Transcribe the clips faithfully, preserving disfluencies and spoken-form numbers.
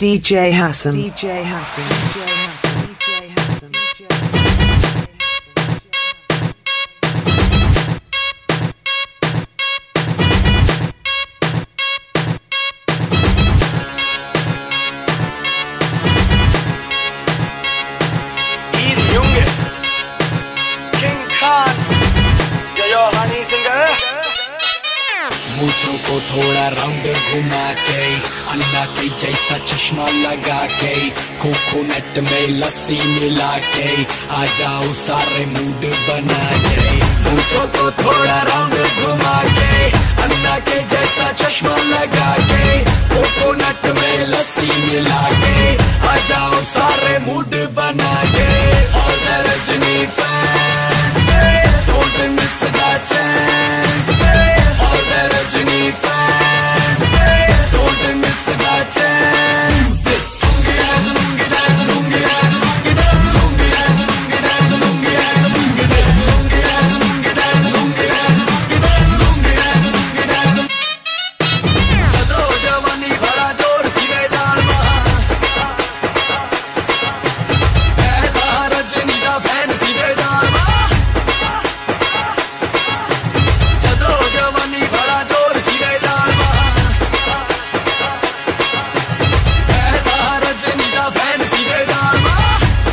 D J Hassan. D J Hassan. D J Hassan. D J Hassan. D J Hassan. मूंछों को थोड़ा round घुमा के अन्ना के जैसा चश्मा लगा के कोकोनट में लस्सी मिला के आ जाओ सारे मूड बना के। मूंछों को थोड़ा राउंड घुमा के अन्ना के जैसा चश्मा लगा के कोकोनट में लस्सी मिला के आ जाओ सारे मूड बना के। और Rajini fans don't miss the chance. Rajini fans, don't miss the chance. Lungi dance, lungi dance, lungi dance, lungi dance, lungi dance, lungi dance, lungi dance, lungi dance, lungi dance, lungi dance, lungi dance, lungi dance, lungi dance. चलो जवानी भरा जोर सी बेजान महा, कहता रजनी का fan सी बेजान महा। चलो जवानी भरा जोर सी बेजान महा, कहता रजनी का फैन सी बेजान महा।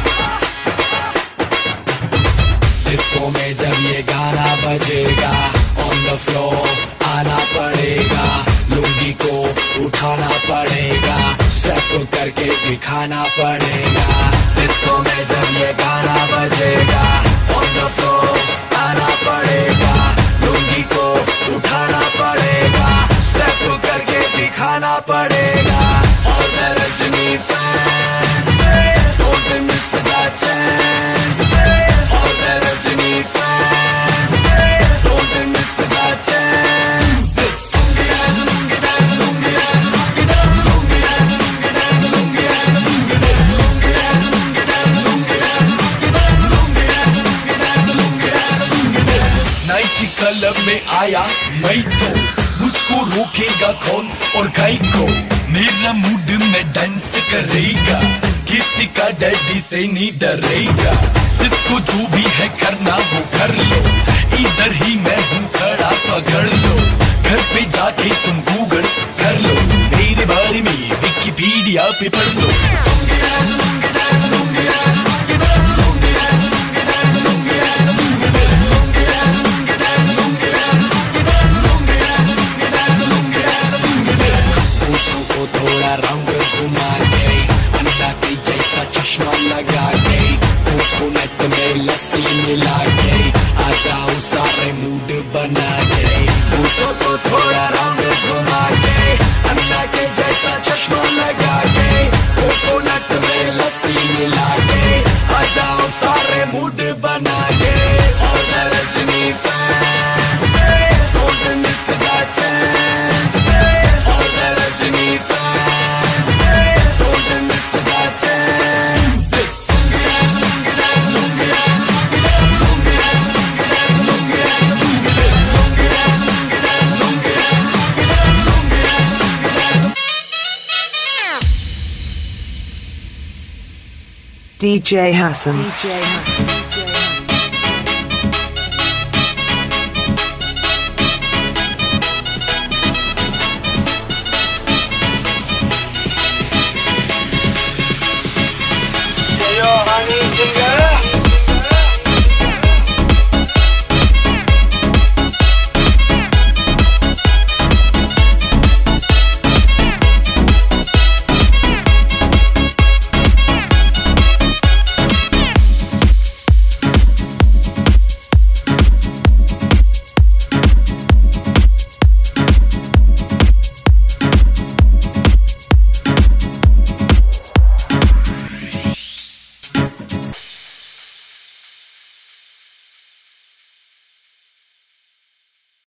डिस्को में जब ये गाना बजेगा ऑन द फ्लोर आना पड़ेगा, लुंगी को उठाना पड़ेगा, स्टेप करके दिखाना पड़ेगा। डिस्को में जब ये गाना बजेगा ऑन द फ्लोर आना पड़ेगा, लुंगी को उठाना पड़ेगा, स्टेप करके दिखाना पड़ेगा। और Rajini fans don't miss the chance. और Rajini fans don't miss the chance. Lungi dance, lungi dance, lungi dance, lungi dance, lungi dance, lungi dance, lungi dance, lungi dance, lungi dance, lungi dance, lungi dance, lungi dance, lungi dance, lungi dance. Nighty club में आया मैं तो, मुझको रोकेगा कौन और गाय को। मेरा मूड में डांस करेगा, किसी का डैडी से नहीं डरेगा। जिसको जो भी है करना वो कर लो, इधर ही मैं हूँ खड़ा पकड़ लो। घर पे जाके तुम गूगल कर लो, मेरे बारे में विकिपीडिया पे पढ़ लो। थोड़ा राउंड घुमा के अन्ना के जैसा चश्मा लगा के कोकोनट में लस्सी मिला के आ जाओ सारे मूड बना के। मूंछों को थोड़ा राउंड घुमा के अन्ना के जैसा चश्मा लगा के कोकोनट में लस्सी मिला के आ जाओ सारे मूड बना के। और Rajini fans don't miss the chance. और Rajini fans D J Hassan. D J Hassan.